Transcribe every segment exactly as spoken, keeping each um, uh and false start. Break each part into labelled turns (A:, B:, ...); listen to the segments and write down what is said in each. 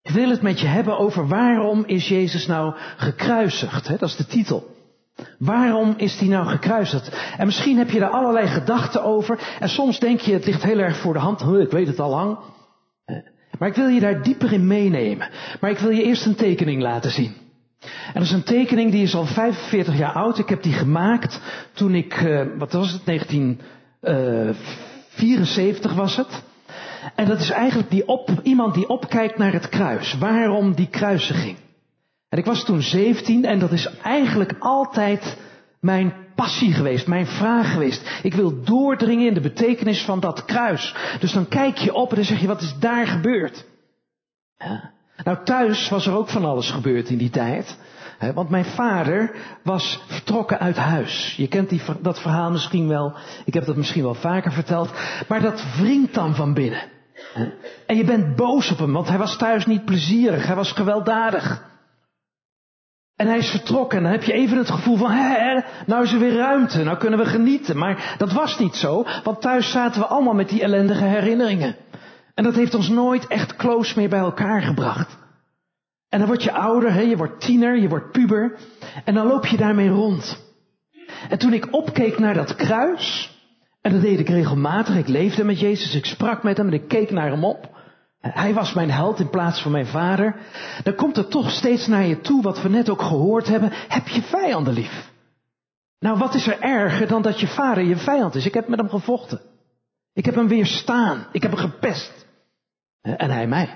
A: Ik wil het met je hebben over waarom is Jezus nou gekruisigd. Hè? Dat is de titel. Waarom is hij nou gekruisigd? En misschien heb je daar allerlei gedachten over. En soms denk je, het ligt heel erg voor de hand. Ik weet het al lang. Maar ik wil je daar dieper in meenemen. Maar ik wil je eerst een tekening laten zien. En dat is een tekening die is al vijfenveertig jaar oud. Ik heb die gemaakt toen ik, uh, wat was het, negentien vierenzeventig was het. En dat is eigenlijk die op, iemand die opkijkt naar het kruis. Waarom die kruisiging? En ik was toen zeventien en dat is eigenlijk altijd mijn passie geweest, mijn vraag geweest. Ik wil doordringen in de betekenis van dat kruis. Dus dan kijk je op en dan zeg je, wat is daar gebeurd? Ja. Nou, thuis was er ook van alles gebeurd in die tijd. Hè, want mijn vader was vertrokken uit huis. Je kent die, dat verhaal misschien wel. Ik heb dat misschien wel vaker verteld. Maar dat wringt dan van binnen. Hè. En je bent boos op hem, want hij was thuis niet plezierig. Hij was gewelddadig. En hij is vertrokken en dan heb je even het gevoel van, hé, nou is er weer ruimte, nou kunnen we genieten. Maar dat was niet zo, want thuis zaten we allemaal met die ellendige herinneringen. En dat heeft ons nooit echt close meer bij elkaar gebracht. En dan word je ouder, hè, je wordt tiener, je wordt puber. En dan loop je daarmee rond. En toen ik opkeek naar dat kruis, en dat deed ik regelmatig, ik leefde met Jezus, ik sprak met hem en ik keek naar hem op. Hij was mijn held in plaats van mijn vader. Dan komt er toch steeds naar je toe, wat we net ook gehoord hebben. Heb je vijanden lief? Nou, wat is er erger dan dat je vader je vijand is? Ik heb met hem gevochten. Ik heb hem weerstaan. Ik heb hem gepest. En hij mij.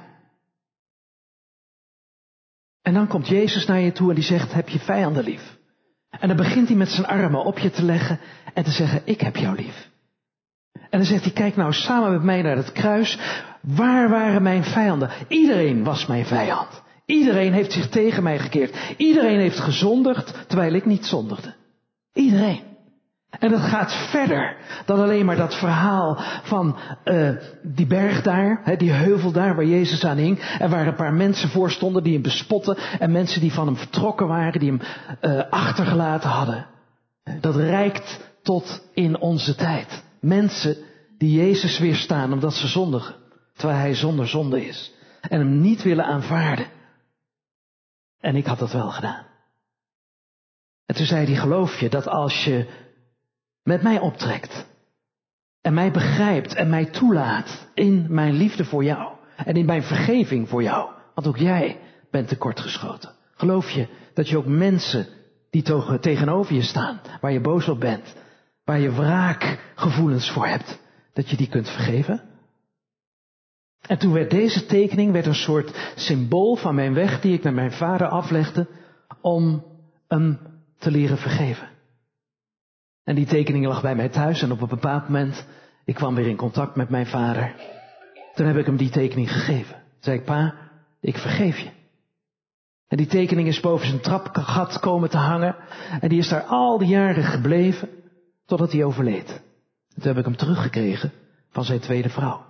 A: En dan komt Jezus naar je toe en die zegt, heb je vijanden lief? En dan begint hij met zijn armen op je te leggen en te zeggen, ik heb jou lief. En dan zegt hij, kijk nou samen met mij naar het kruis. Waar waren mijn vijanden? Iedereen was mijn vijand. Iedereen heeft zich tegen mij gekeerd. Iedereen heeft gezondigd, terwijl ik niet zondigde. Iedereen. En dat gaat verder dan alleen maar dat verhaal van uh, die berg daar, hè, die heuvel daar waar Jezus aan hing. En waar een paar mensen voor stonden die hem bespotten. En mensen die van hem vertrokken waren, die hem uh, achtergelaten hadden. Dat reikt tot in onze tijd. Mensen die Jezus weerstaan omdat ze zondigen. Terwijl hij zonder zonde is. En hem niet willen aanvaarden. En ik had dat wel gedaan. En toen zei hij, geloof je dat als je met mij optrekt. En mij begrijpt en mij toelaat in mijn liefde voor jou. En in mijn vergeving voor jou. Want ook jij bent tekortgeschoten. Geloof je dat je ook mensen die tegenover je staan. Waar je boos op bent. Waar je wraakgevoelens voor hebt. Dat je die kunt vergeven? En toen werd deze tekening werd een soort symbool van mijn weg die ik naar mijn vader aflegde om hem te leren vergeven. En die tekening lag bij mij thuis en op een bepaald moment, ik kwam weer in contact met mijn vader. Toen heb ik hem die tekening gegeven. Toen zei ik, pa, ik vergeef je. En die tekening is boven zijn trapgat komen te hangen en die is daar al die jaren gebleven totdat hij overleed. Toen heb ik hem teruggekregen van zijn tweede vrouw.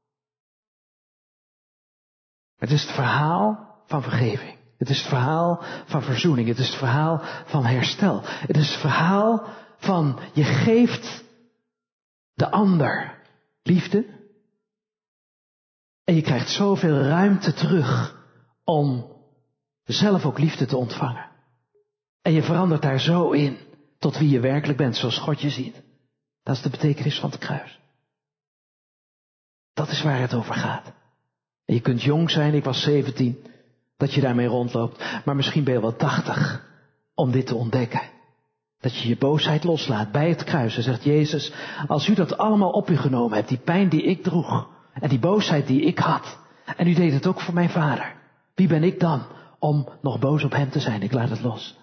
A: Het is het verhaal van vergeving. Het is het verhaal van verzoening. Het is het verhaal van herstel. Het is het verhaal van je geeft de ander liefde. En je krijgt zoveel ruimte terug om zelf ook liefde te ontvangen. En je verandert daar zo in tot wie je werkelijk bent, zoals God je ziet. Dat is de betekenis van het kruis. Dat is waar het over gaat. En je kunt jong zijn, ik was zeventien, dat je daarmee rondloopt. Maar misschien ben je wel tachtig om dit te ontdekken. Dat je je boosheid loslaat bij het kruis en zegt, Jezus, als u dat allemaal op u genomen hebt, die pijn die ik droeg en die boosheid die ik had. En u deed het ook voor mijn vader. Wie ben ik dan om nog boos op hem te zijn? Ik laat het los.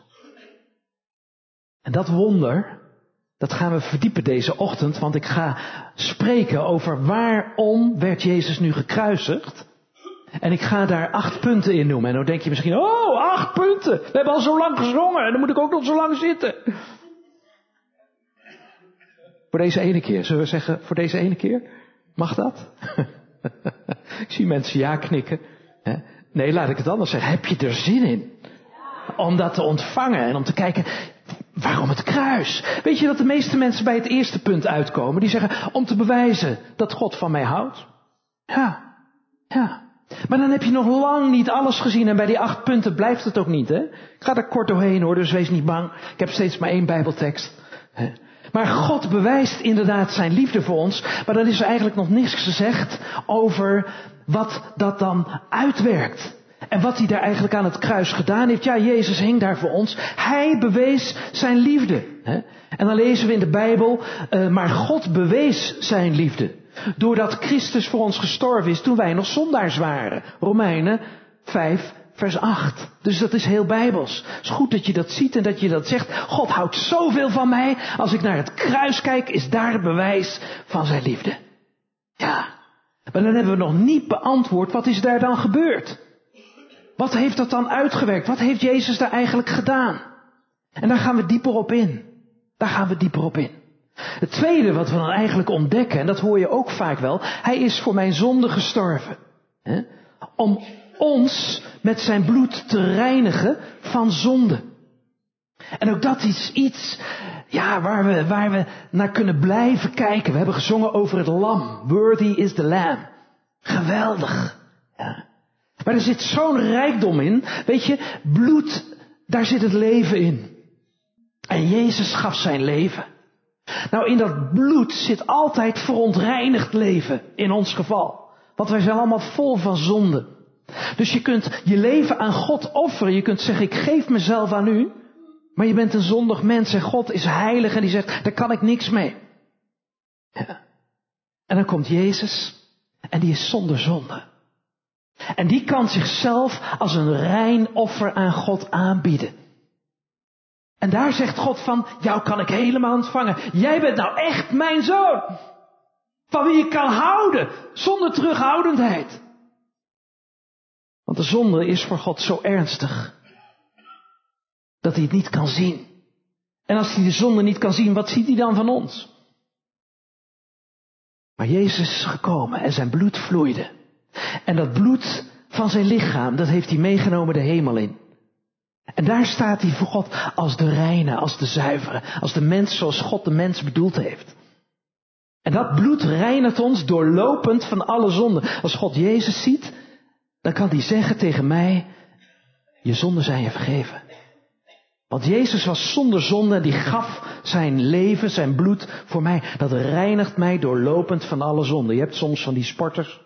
A: En dat wonder, dat gaan we verdiepen deze ochtend, want ik ga spreken over waarom werd Jezus nu gekruisigd. En ik ga daar acht punten in noemen. En dan denk je misschien, oh, acht punten. We hebben al zo lang gezongen en dan moet ik ook nog zo lang zitten. Voor deze ene keer, zullen we zeggen, voor deze ene keer? Mag dat? Ik zie mensen ja knikken. Nee, laat ik het anders zeggen. Heb je er zin in? Om dat te ontvangen en om te kijken, waarom het kruis? Weet je dat de meeste mensen bij het eerste punt uitkomen? Die zeggen, om te bewijzen dat God van mij houdt. Ja, ja. Maar dan heb je nog lang niet alles gezien. En bij die acht punten blijft het ook niet. Hè? Ik ga er kort doorheen hoor, dus wees niet bang. Ik heb steeds maar één Bijbeltekst. Maar God bewijst inderdaad zijn liefde voor ons. Maar dan is er eigenlijk nog niks gezegd over wat dat dan uitwerkt. En wat hij daar eigenlijk aan het kruis gedaan heeft. Ja, Jezus hing daar voor ons. Hij bewees zijn liefde. En dan lezen we in de Bijbel, uh, maar God bewees zijn liefde. Doordat Christus voor ons gestorven is toen wij nog zondaars waren. Romeinen vijf vers acht. Dus dat is heel bijbels. Het is goed dat je dat ziet en dat je dat zegt. God houdt zoveel van mij. Als ik naar het kruis kijk, is daar het bewijs van zijn liefde. Ja, maar dan hebben we nog niet beantwoord, wat is daar dan gebeurd? Wat heeft dat dan uitgewerkt? Wat heeft Jezus daar eigenlijk gedaan? En daar gaan we dieper op in. Daar gaan we dieper op in. Het tweede wat we dan eigenlijk ontdekken, en dat hoor je ook vaak wel, hij is voor mijn zonde gestorven. Hè? Om ons met zijn bloed te reinigen van zonde. En ook dat is iets ja, waar, we, waar we naar kunnen blijven kijken. We hebben gezongen over het lam. Worthy is the lamb. Geweldig. Ja. Maar er zit zo'n rijkdom in. Weet je, bloed, daar zit het leven in. En Jezus gaf zijn leven. Nou, in dat bloed zit altijd verontreinigd leven, in ons geval. Want wij zijn allemaal vol van zonde. Dus je kunt je leven aan God offeren. Je kunt zeggen, ik geef mezelf aan u. Maar je bent een zondig mens en God is heilig en die zegt, daar kan ik niks mee. Ja. En dan komt Jezus en die is zonder zonde. En die kan zichzelf als een rein offer aan God aanbieden. En daar zegt God van, jou kan ik helemaal ontvangen. Jij bent nou echt mijn zoon. Van wie ik kan houden, zonder terughoudendheid. Want de zonde is voor God zo ernstig, dat hij het niet kan zien. En als hij de zonde niet kan zien, wat ziet hij dan van ons? Maar Jezus is gekomen en zijn bloed vloeide. En dat bloed van zijn lichaam, dat heeft hij meegenomen de hemel in. En daar staat hij voor God als de reine, als de zuivere, als de mens zoals God de mens bedoeld heeft. En dat bloed reinigt ons doorlopend van alle zonden. Als God Jezus ziet, dan kan hij zeggen tegen mij, je zonden zijn je vergeven. Want Jezus was zonder zonde en die gaf zijn leven, zijn bloed voor mij. Dat reinigt mij doorlopend van alle zonden. Je hebt soms van die sporters,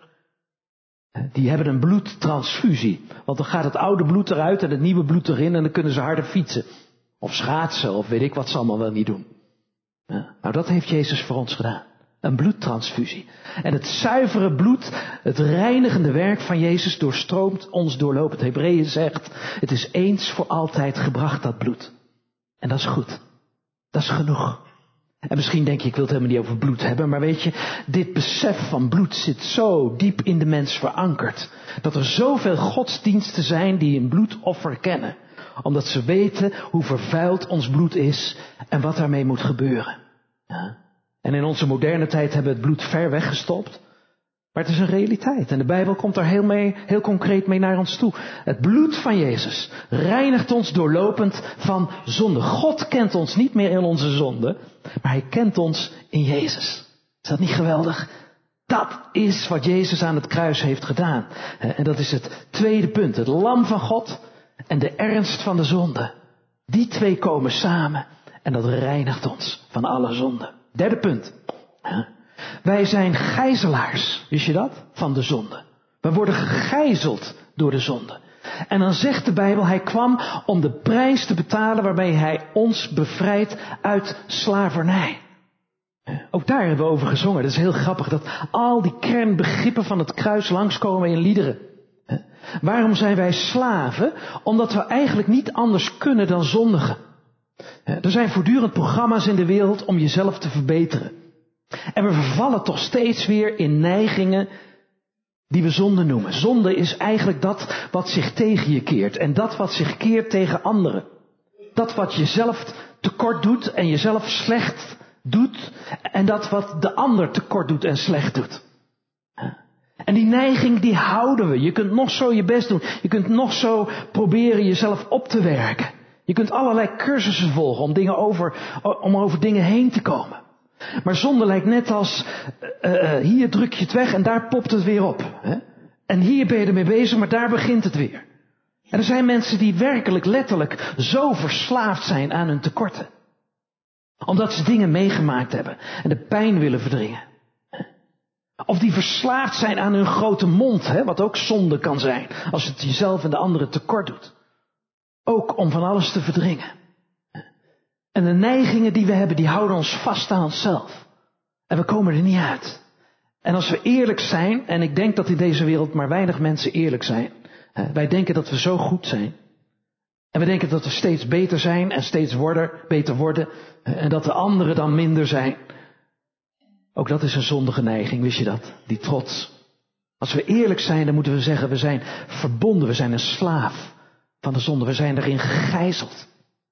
A: die hebben een bloedtransfusie. Want dan gaat het oude bloed eruit en het nieuwe bloed erin en dan kunnen ze harder fietsen. Of schaatsen of weet ik wat ze allemaal wel niet doen. Ja, nou, dat heeft Jezus voor ons gedaan. Een bloedtransfusie. En het zuivere bloed, het reinigende werk van Jezus doorstroomt ons doorlopend. Hebreeën zegt, het is eens voor altijd gebracht, dat bloed. En dat is goed. Dat is genoeg. En misschien denk je, ik wil het helemaal niet over bloed hebben, maar weet je, dit besef van bloed zit zo diep in de mens verankerd, dat er zoveel godsdiensten zijn die een bloedoffer kennen. Omdat ze weten hoe vervuild ons bloed is en wat daarmee moet gebeuren. Ja. En in onze moderne tijd hebben we het bloed ver weggestopt. Maar het is een realiteit. En de Bijbel komt daar heel, mee, heel concreet mee naar ons toe. Het bloed van Jezus reinigt ons doorlopend van zonde. God kent ons niet meer in onze zonde, maar hij kent ons in Jezus. Is dat niet geweldig? Dat is wat Jezus aan het kruis heeft gedaan. En dat is het tweede punt. Het lam van God en de ernst van de zonde. Die twee komen samen en dat reinigt ons van alle zonde. Derde punt. Wij zijn gijzelaars, wist je dat? Van de zonde. We worden gegijzeld door de zonde. En dan zegt de Bijbel, hij kwam om de prijs te betalen waarmee hij ons bevrijdt uit slavernij. Ook daar hebben we over gezongen. Dat is heel grappig dat al die kernbegrippen van het kruis langskomen in liederen. Waarom zijn wij slaven? Omdat we eigenlijk niet anders kunnen dan zondigen. Er zijn voortdurend programma's in de wereld om jezelf te verbeteren. En we vervallen toch steeds weer in neigingen die we zonde noemen. Zonde is eigenlijk dat wat zich tegen je keert. En dat wat zich keert tegen anderen. Dat wat jezelf tekort doet en jezelf slecht doet. En dat wat de ander tekort doet en slecht doet. En die neiging die houden we. Je kunt nog zo je best doen. Je kunt nog zo proberen jezelf op te werken. Je kunt allerlei cursussen volgen om, dingen over, om over dingen heen te komen. Maar zonde lijkt net als, uh, uh, hier druk je het weg en daar popt het weer op. Hè? En hier ben je ermee bezig, maar daar begint het weer. En er zijn mensen die werkelijk letterlijk zo verslaafd zijn aan hun tekorten. Omdat ze dingen meegemaakt hebben en de pijn willen verdringen. Of die verslaafd zijn aan hun grote mond, hè, wat ook zonde kan zijn. Als het jezelf en de anderen tekort doet. Ook om van alles te verdringen. En de neigingen die we hebben, die houden ons vast aan onszelf. En we komen er niet uit. En als we eerlijk zijn, en ik denk dat in deze wereld maar weinig mensen eerlijk zijn. Wij denken dat we zo goed zijn. En we denken dat we steeds beter zijn en steeds worden, beter worden. En dat de anderen dan minder zijn. Ook dat is een zondige neiging, wist je dat? Die trots. Als we eerlijk zijn, dan moeten we zeggen, we zijn verbonden, we zijn een slaaf van de zonde. We zijn erin gegijzeld.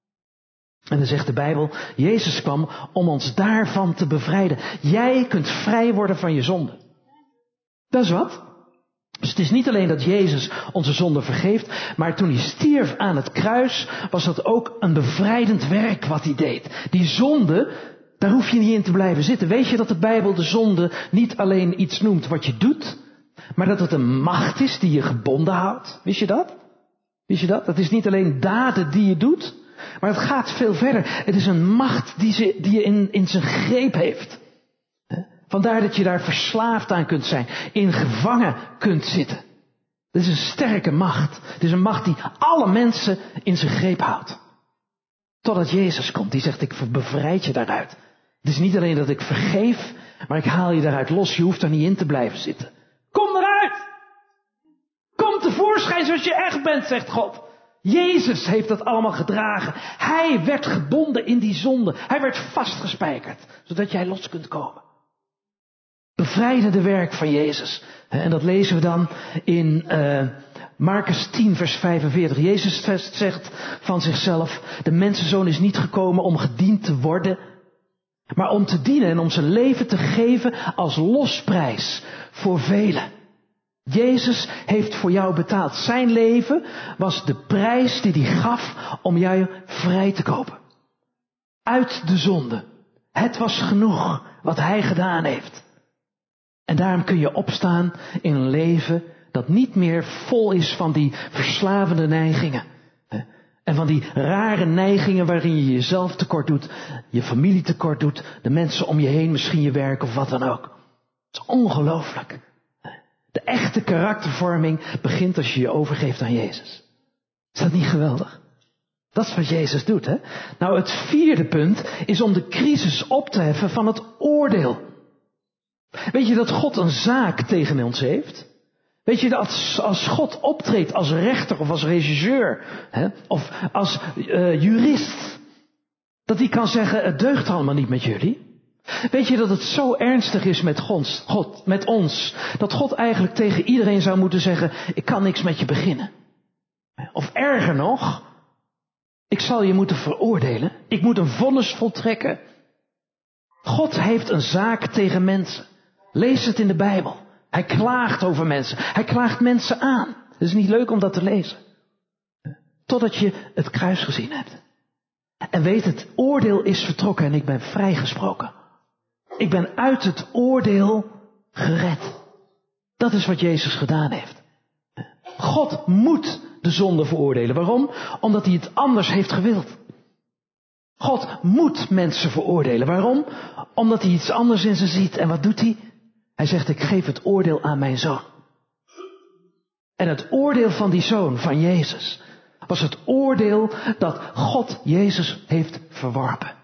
A: En dan zegt de Bijbel, Jezus kwam om ons daarvan te bevrijden. Jij kunt vrij worden van je zonde. Dat is wat. Dus het is niet alleen dat Jezus onze zonde vergeeft, maar toen hij stierf aan het kruis, was dat ook een bevrijdend werk wat hij deed. Die zonde, daar hoef je niet in te blijven zitten. Weet je dat de Bijbel de zonde niet alleen iets noemt wat je doet, maar dat het een macht is die je gebonden houdt? Wist je dat? Wist je dat? Dat is niet alleen daden die je doet, maar het gaat veel verder. Het is een macht die, ze, die je in, in zijn greep heeft. Vandaar dat je daar verslaafd aan kunt zijn. In gevangen kunt zitten. Het is een sterke macht. Het is een macht die alle mensen in zijn greep houdt. Totdat Jezus komt. Die zegt, ik bevrijd je daaruit. Het is niet alleen dat ik vergeef, maar ik haal je daaruit los. Je hoeft er niet in te blijven zitten. Kom eruit! Kom tevoorschijn zoals je echt bent, zegt God. Jezus heeft dat allemaal gedragen. Hij werd gebonden in die zonde. Hij werd vastgespijkerd, zodat jij los kunt komen. Bevrijdende werk van Jezus. En dat lezen we dan in uh, Markus tien vers vijfenveertig. Jezus zegt van zichzelf, de mensenzoon is niet gekomen om gediend te worden, maar om te dienen en om zijn leven te geven als losprijs voor velen. Jezus heeft voor jou betaald. Zijn leven was de prijs die hij gaf om jou vrij te kopen. Uit de zonde. Het was genoeg wat hij gedaan heeft. En daarom kun je opstaan in een leven dat niet meer vol is van die verslavende neigingen. En van die rare neigingen waarin je jezelf tekort doet, je familie tekort doet, de mensen om je heen, misschien je werk of wat dan ook. Het is ongelooflijk. De echte karaktervorming begint als je je overgeeft aan Jezus. Is dat niet geweldig? Dat is wat Jezus doet, hè? Nou, het vierde punt is om de crisis op te heffen van het oordeel. Weet je dat God een zaak tegen ons heeft? Weet je dat als God optreedt als rechter of als regisseur, hè, of als uh, jurist, dat hij kan zeggen, het deugt allemaal niet met jullie? Weet je dat het zo ernstig is met God, God, met ons, dat God eigenlijk tegen iedereen zou moeten zeggen, ik kan niks met je beginnen. Of erger nog, ik zal je moeten veroordelen, ik moet een vonnis voltrekken. God heeft een zaak tegen mensen. Lees het in de Bijbel. Hij klaagt over mensen. Hij klaagt mensen aan. Het is niet leuk om dat te lezen. Totdat je het kruis gezien hebt. En weet, het oordeel is vertrokken en ik ben vrijgesproken. Ik ben uit het oordeel gered. Dat is wat Jezus gedaan heeft. God moet de zonde veroordelen. Waarom? Omdat hij het anders heeft gewild. God moet mensen veroordelen. Waarom? Omdat hij iets anders in ze ziet. En wat doet hij? Hij zegt, ik geef het oordeel aan mijn zoon. En het oordeel van die zoon, van Jezus, was het oordeel dat God Jezus heeft verworpen.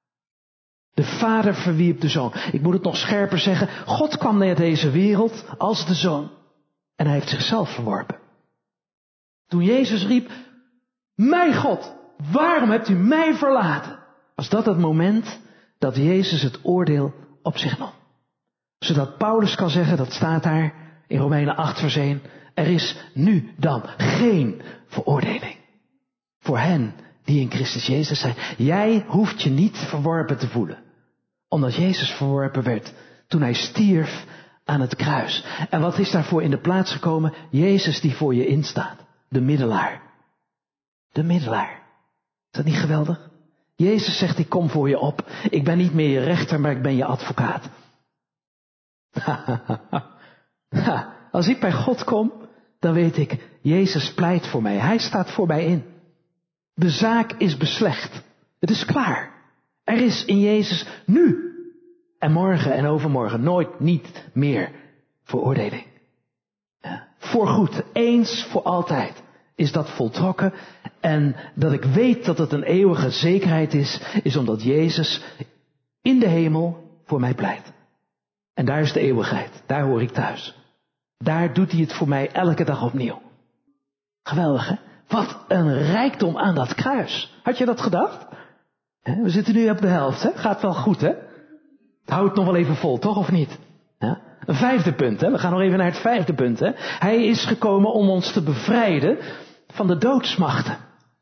A: De vader verwierp de zoon. Ik moet het nog scherper zeggen. God kwam naar deze wereld als de zoon. En hij heeft zichzelf verworpen. Toen Jezus riep, mijn God, waarom hebt u mij verlaten? Was dat het moment dat Jezus het oordeel op zich nam. Zodat Paulus kan zeggen, dat staat daar in Romeinen acht vers één. Er is nu dan geen veroordeling voor hen die in Christus Jezus zijn. Jij hoeft je niet verworpen te voelen. Omdat Jezus verworpen werd toen hij stierf aan het kruis. En wat is daarvoor in de plaats gekomen? Jezus die voor je instaat. De middelaar. De middelaar. Is dat niet geweldig? Jezus zegt, ik kom voor je op. Ik ben niet meer je rechter, maar ik ben je advocaat. Als ik bij God kom, dan weet ik, Jezus pleit voor mij. Hij staat voor mij in. De zaak is beslecht. Het is klaar. Er is in Jezus nu en morgen en overmorgen nooit niet meer veroordeling. Ja, voorgoed, eens voor altijd is dat voltrokken. En dat ik weet dat het een eeuwige zekerheid is, is omdat Jezus in de hemel voor mij pleit. En daar is de eeuwigheid, daar hoor ik thuis. Daar doet hij het voor mij elke dag opnieuw. Geweldig, hè? Wat een rijkdom aan dat kruis. Had je dat gedacht? We zitten nu op de helft, hè? Gaat wel goed, hè? Het houdt nog wel even vol, toch of niet? Ja? Een vijfde punt, hè? We gaan nog even naar het vijfde punt, hè? Hij is gekomen om ons te bevrijden van de doodsmachten.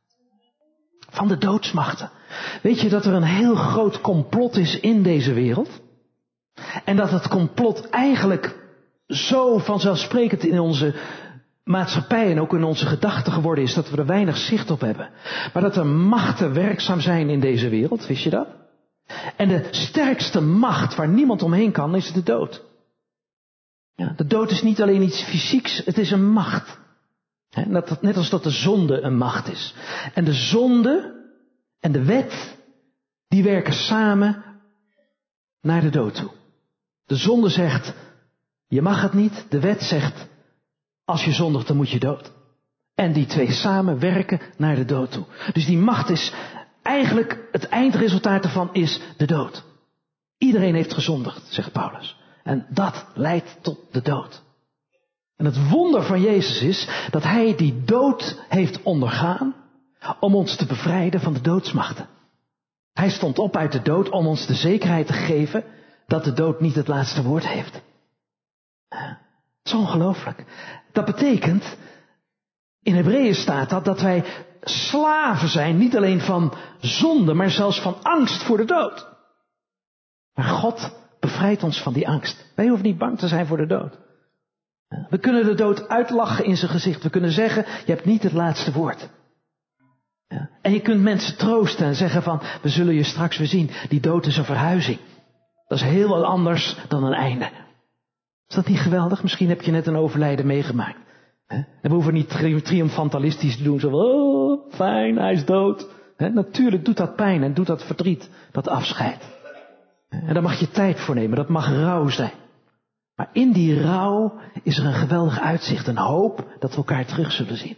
A: Van de doodsmachten. Weet je dat er een heel groot complot is in deze wereld? En dat het complot eigenlijk zo vanzelfsprekend in onze maatschappij en ook in onze gedachten geworden is dat we er weinig zicht op hebben. Maar dat er machten werkzaam zijn in deze wereld, wist je dat? En de sterkste macht waar niemand omheen kan is de dood. Ja, de dood is niet alleen iets fysieks, het is een macht. He, dat, net als dat de zonde een macht is. En de zonde en de wet, die werken samen naar de dood toe. De zonde zegt, je mag het niet. De wet zegt, als je zondigt, dan moet je dood. En die twee samen werken naar de dood toe. Dus die macht is, eigenlijk het eindresultaat ervan is de dood. Iedereen heeft gezondigd, zegt Paulus. En dat leidt tot de dood. En het wonder van Jezus is dat hij die dood heeft ondergaan om ons te bevrijden van de doodsmachten. Hij stond op uit de dood om ons de zekerheid te geven dat de dood niet het laatste woord heeft. Het is ongelooflijk. Dat betekent, in Hebreeën staat dat, dat wij slaven zijn, niet alleen van zonde, maar zelfs van angst voor de dood. Maar God bevrijdt ons van die angst. Wij hoeven niet bang te zijn voor de dood. We kunnen de dood uitlachen in zijn gezicht. We kunnen zeggen, je hebt niet het laatste woord. Ja. En je kunt mensen troosten en zeggen van, we zullen je straks weer zien. Die dood is een verhuizing. Dat is heel wat anders dan een einde. Is dat niet geweldig? Misschien heb je net een overlijden meegemaakt. En we hoeven niet tri- triomfantalistisch te doen. Zo, oh, fijn, hij is dood. He, natuurlijk doet dat pijn en doet dat verdriet, dat afscheid. En daar mag je tijd voor nemen, dat mag rouw zijn. Maar in die rouw is er een geweldig uitzicht, een hoop dat we elkaar terug zullen zien.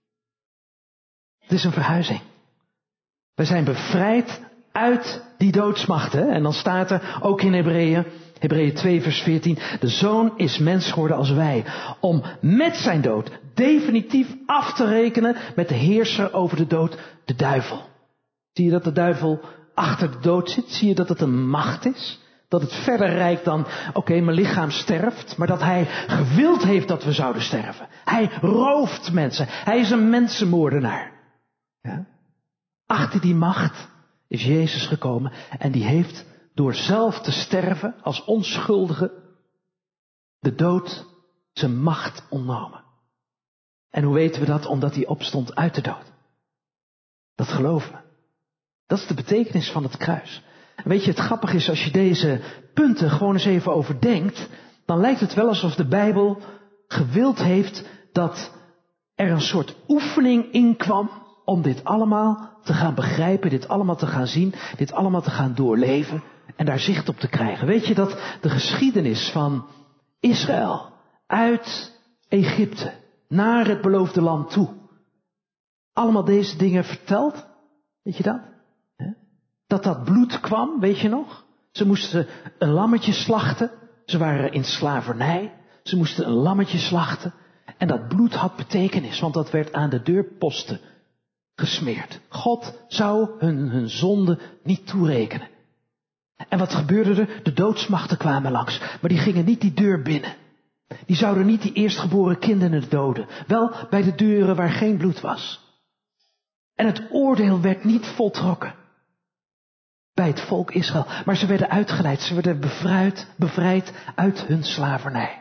A: Het is een verhuizing. Wij zijn bevrijd uit die doodsmachten. En dan staat er ook in Hebreeën, Hebreeën twee vers veertien, de Zoon is mens geworden als wij, om met zijn dood definitief af te rekenen met de heerser over de dood, de duivel. Zie je dat de duivel achter de dood zit? Zie je dat het een macht is? Dat het verder reikt dan, oké, okay, mijn lichaam sterft, maar dat hij gewild heeft dat we zouden sterven. Hij rooft mensen. Hij is een mensenmoordenaar. Ja? Achter die macht is Jezus gekomen en die heeft door zelf te sterven als onschuldige de dood zijn macht ontnomen. En hoe weten we dat? Omdat hij opstond uit de dood. Dat geloven we. Dat is de betekenis van het kruis. En weet je, het grappige is, als je deze punten gewoon eens even overdenkt, dan lijkt het wel alsof de Bijbel gewild heeft dat er een soort oefening in kwam om dit allemaal te gaan begrijpen, dit allemaal te gaan zien, dit allemaal te gaan doorleven en daar zicht op te krijgen. Weet je dat de geschiedenis van Israël uit Egypte naar het beloofde land toe allemaal deze dingen vertelt? Weet je dat? Dat dat bloed kwam, weet je nog? Ze moesten een lammetje slachten. Ze waren in slavernij. Ze moesten een lammetje slachten. En dat bloed had betekenis, want dat werd aan de deurposten gesmeerd. God zou hun, hun zonde niet toerekenen. En wat gebeurde er? De doodsmachten kwamen langs. Maar die gingen niet die deur binnen. Die zouden niet die eerstgeboren kinderen doden. Wel bij de deuren waar geen bloed was. En het oordeel werd niet voltrokken bij het volk Israël. Maar ze werden uitgeleid. Ze werden bevrijd, bevrijd uit hun slavernij.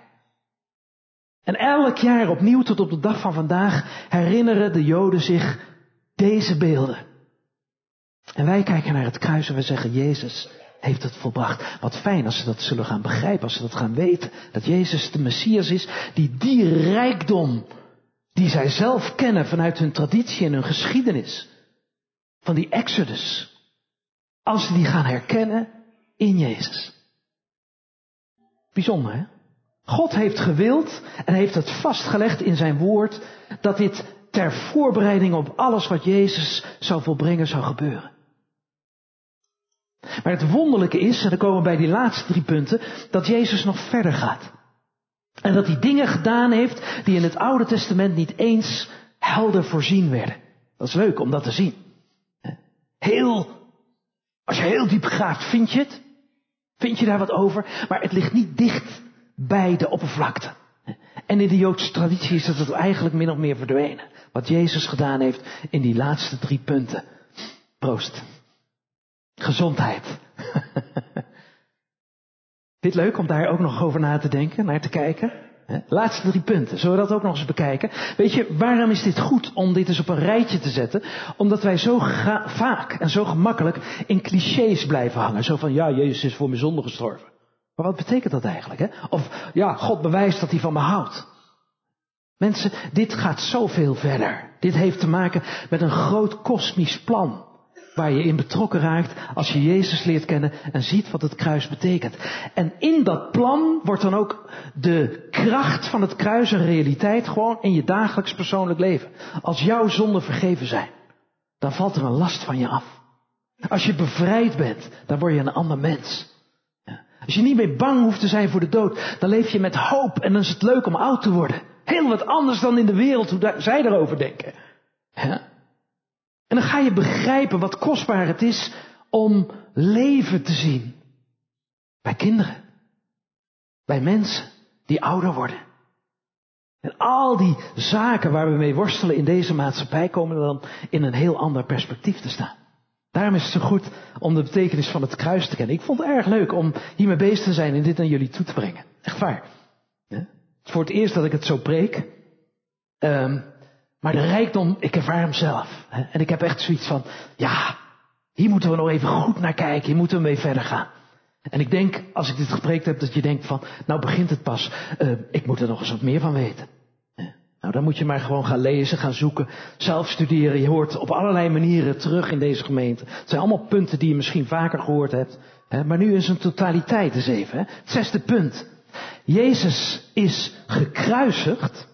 A: En elk jaar opnieuw tot op de dag van vandaag herinneren de Joden zich deze beelden. En wij kijken naar het kruis en we zeggen, Jezus heeft het volbracht. Wat fijn als ze dat zullen gaan begrijpen, als ze dat gaan weten. Dat Jezus de Messias is, die die rijkdom, die zij zelf kennen vanuit hun traditie en hun geschiedenis, van die Exodus, als ze die gaan herkennen in Jezus. Bijzonder, hè? God heeft gewild en heeft het vastgelegd in zijn woord dat dit ter voorbereiding op alles wat Jezus zou volbrengen zou gebeuren. Maar het wonderlijke is, en dan komen we bij die laatste drie punten, dat Jezus nog verder gaat. En dat hij dingen gedaan heeft die in het Oude Testament niet eens helder voorzien werden. Dat is leuk om dat te zien. Heel, als je heel diep graaft, vind je het. Vind je daar wat over? Maar het ligt niet dicht bij de oppervlakte. En in de Joodse traditie is dat eigenlijk min of meer verdwenen. Wat Jezus gedaan heeft in die laatste drie punten. Proost. Gezondheid. Vind je het leuk om daar ook nog over na te denken, naar te kijken? Laatste drie punten, zullen we dat ook nog eens bekijken? Weet je, waarom is dit goed om dit eens op een rijtje te zetten? Omdat wij zo ga- vaak en zo gemakkelijk in clichés blijven hangen. Zo van, ja, Jezus is voor mijn zonde gestorven. Maar wat betekent dat eigenlijk, hè? Of, ja, God bewijst dat hij van me houdt. Mensen, dit gaat zoveel verder. Dit heeft te maken met een groot kosmisch plan. Waar je in betrokken raakt als je Jezus leert kennen en ziet wat het kruis betekent. En in dat plan wordt dan ook de kracht van het kruis een realiteit gewoon in je dagelijks persoonlijk leven. Als jouw zonden vergeven zijn, dan valt er een last van je af. Als je bevrijd bent, dan word je een ander mens. Als je niet meer bang hoeft te zijn voor de dood, dan leef je met hoop en dan is het leuk om oud te worden. Heel wat anders dan in de wereld hoe da- zij erover denken. Ja? En dan ga je begrijpen wat kostbaar het is om leven te zien. Bij kinderen. Bij mensen die ouder worden. En al die zaken waar we mee worstelen in deze maatschappij komen dan in een heel ander perspectief te staan. Daarom is het zo goed om de betekenis van het kruis te kennen. Ik vond het erg leuk om hiermee bezig te zijn en dit aan jullie toe te brengen. Echt waar. Ja? Het is voor het eerst dat ik het zo preek. Um, maar de rijkdom, ik ervaar hem zelf. Hè? En ik heb echt zoiets van, ja, hier moeten we nog even goed naar kijken. Hier moeten we mee verder gaan. En ik denk, als ik dit gepreekt heb, dat je denkt van, nou begint het pas. Uh, ik moet er nog eens wat meer van weten. Nou, dan moet je maar gewoon gaan lezen, gaan zoeken, zelf studeren. Je hoort op allerlei manieren terug in deze gemeente. Het zijn allemaal punten die je misschien vaker gehoord hebt. Hè? Maar nu is een totaliteit eens even. Hè? Het zesde punt. Jezus is gekruisigd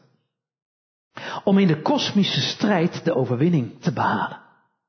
A: om in de kosmische strijd de overwinning te behalen.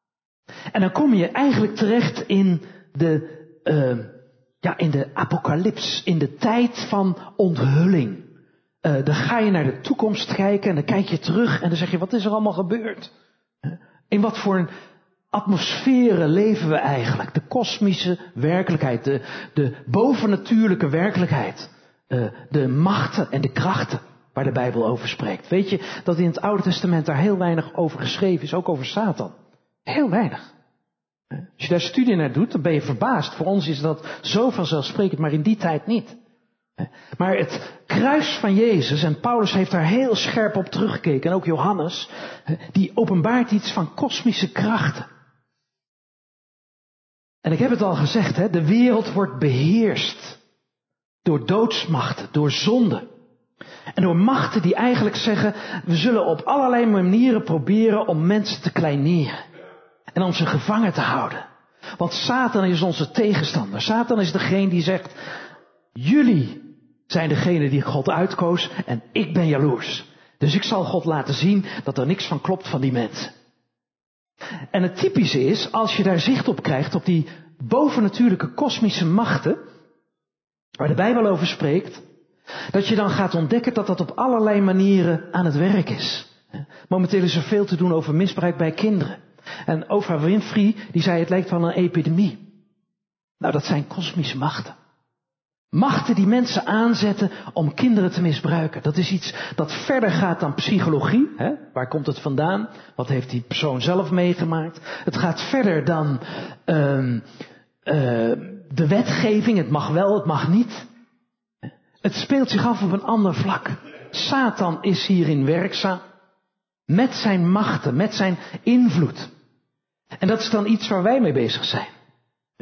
A: En dan kom je eigenlijk terecht in de, uh, ja, in de apocalyps, in de tijd van onthulling. Uh, dan ga je naar de toekomst kijken en dan kijk je terug en dan zeg je, wat is er allemaal gebeurd? In wat voor een atmosfeer leven we eigenlijk? De kosmische werkelijkheid, de, de bovennatuurlijke werkelijkheid. Uh, de machten en de krachten waar de Bijbel over spreekt. Weet je dat in het Oude Testament daar heel weinig over geschreven is, ook over Satan? Heel weinig. Als je daar studie naar doet, dan ben je verbaasd. Voor ons is dat zo vanzelfsprekend, maar in die tijd niet. Maar het kruis van Jezus, en Paulus heeft daar heel scherp op teruggekeken, en ook Johannes, die openbaart iets van kosmische krachten. En ik heb het al gezegd, hè, de wereld wordt beheerst door doodsmachten, door zonde. En door machten die eigenlijk zeggen, we zullen op allerlei manieren proberen om mensen te kleineren. En om ze gevangen te houden. Want Satan is onze tegenstander. Satan is degene die zegt, jullie zijn degene die God uitkoos en ik ben jaloers. Dus ik zal God laten zien dat er niks van klopt van die mensen. En het typische is, als je daar zicht op krijgt, op die bovennatuurlijke kosmische machten, waar de Bijbel over spreekt, dat je dan gaat ontdekken dat dat op allerlei manieren aan het werk is. Momenteel is er veel te doen over misbruik bij kinderen. En Oprah Winfrey, die zei het lijkt wel een epidemie. Nou, dat zijn kosmische machten. Machten die mensen aanzetten om kinderen te misbruiken. Dat is iets dat verder gaat dan psychologie. Hè? Waar komt het vandaan? Wat heeft die persoon zelf meegemaakt? Het gaat verder dan uh, uh, de wetgeving. Het mag wel, het mag niet. Het speelt zich af op een ander vlak. Satan is hierin werkzaam. Met zijn machten, met zijn invloed. En dat is dan iets waar wij mee bezig zijn.